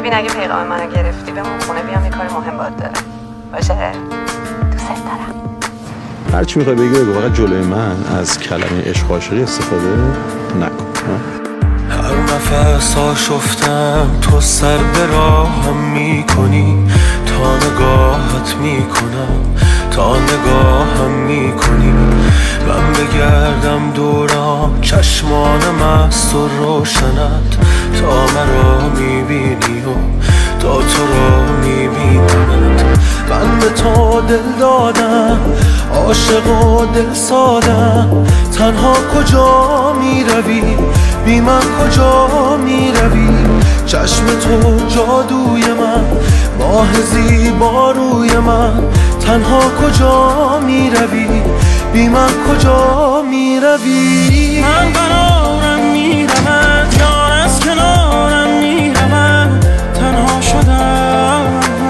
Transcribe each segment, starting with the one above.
ببین اگه پیغام منو گرفتی بمون خونه، بیام یه کار مهم باید دارم. باشه؟ دوست دارم. هر چی میخوای بگی بگو، فقط جلوی من از کلمه عشق و عاشقی استفاده نکن. هر نفس آشفتم تو سر به راهم میکنی، تا نگاهت میکنم، تا نگاهم میکنی. من بگردم دورم چشمان مست و روشنت، تا مرا میبینی و تا تو را میبینمت. من به تو دل دادم، عاشق و دل سادم. تنها کجا میروی، بی من کجا میروی؟ چشم تو جادوی من، ماه زیبا روی من. تنها کجا میروی، بی من کجا میروی؟ من قرارم میرم، یار از کنارم میرم، تنها شدم.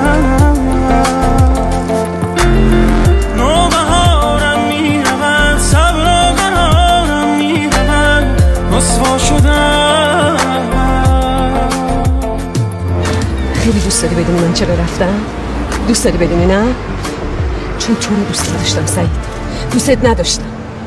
نوبهارم میرم، صبر و قرارم میرم، رسوا شدم. خیلی دوست داری بدونی من چرا رفتم؟ دوست داری بدونی نه؟ چون تو رو دوست نداشتم سعید، دوستت نداشتم.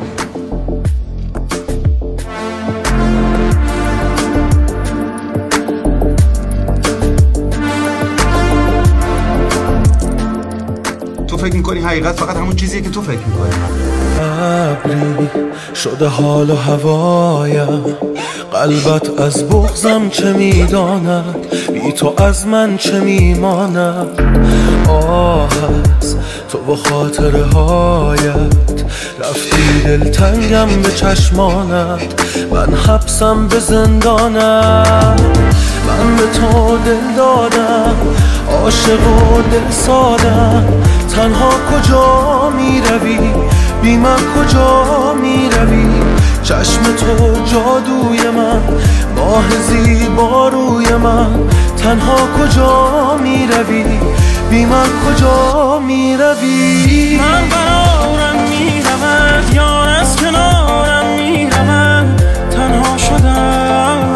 تو فکر میکنی حقیقت فقط همون چیزیه که تو فکر میکنی. ابری شده حال و هوایم، قلبت از بغضم چه میداند، بی تو از من چه میماند. آه از تو و خاطره هایت، رفتی دلتنگم به چشمانت، من حبسم به زندانت. من به تو دل دادم، عاشق و دل سادم. تنها کجا میروی، بی من کجا میروی؟ چشم تو جادوی من، ماه زیبا روی من. تنها کجا میروی، بی من کجا میروی؟ من قرارم میرم، یار از کنارم میرم، تنها شدم.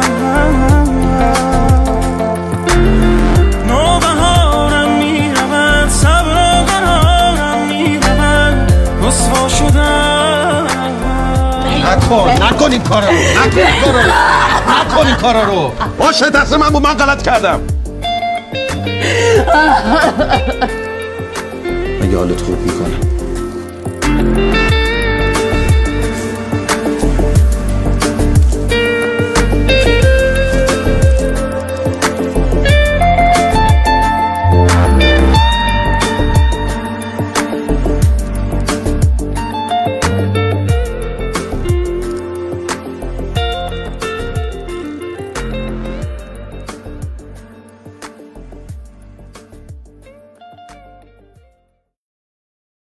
نوبهارم میرم، صبر و قرارم میرم، رسوا شدم. نکن این کارا رو، نکن این کارا رو. باشه دست من بود، من غلط کردم. مگه حالت خوب میکنه؟